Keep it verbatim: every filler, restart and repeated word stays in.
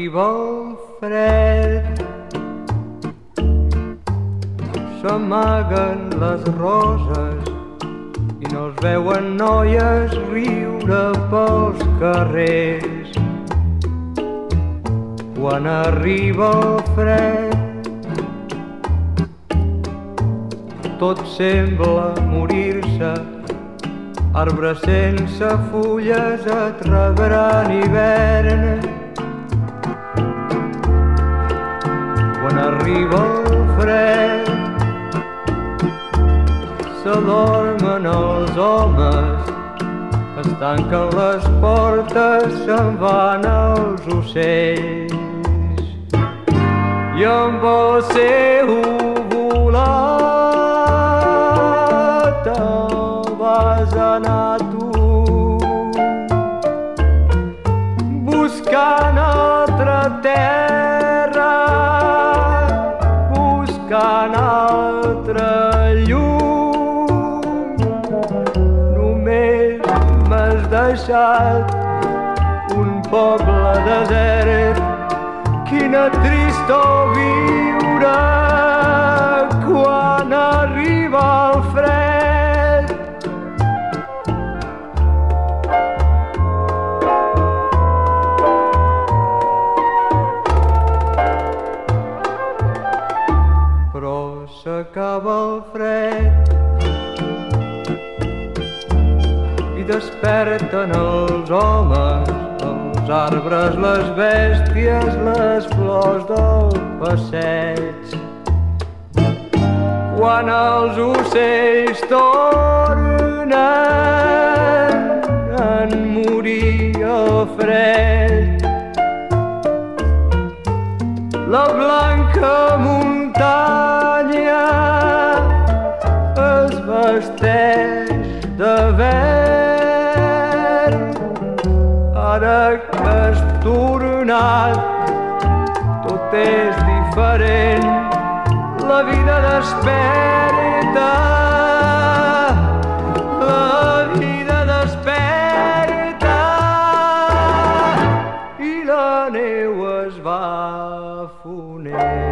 arriba el fred, s'amaguen les roses i no es veuen noies riure pels carrers. Quan arriba el fred, tot sembla morir-se, arbres sense fulles et rebran hivern. Quan arriba el fred, s'adormen els homes, es tanquen les portes, se'n van els ocells. I amb el seu volar te'n vas anar tu, buscant altra terra, buscant altra llum. Només m'has deixat un poble desert. Quina tristor viure quan arriba el fred. Però s'acaba el fred i desperten els homes, els arbres, les bèsties, les flors del passeig. Quan els ocells tornen en morir el fred, la blanca muntanya es vesteix de verd. Ara que has tornat, tot és diferent, la vida desperta, la vida desperta, i la neu es va fonent.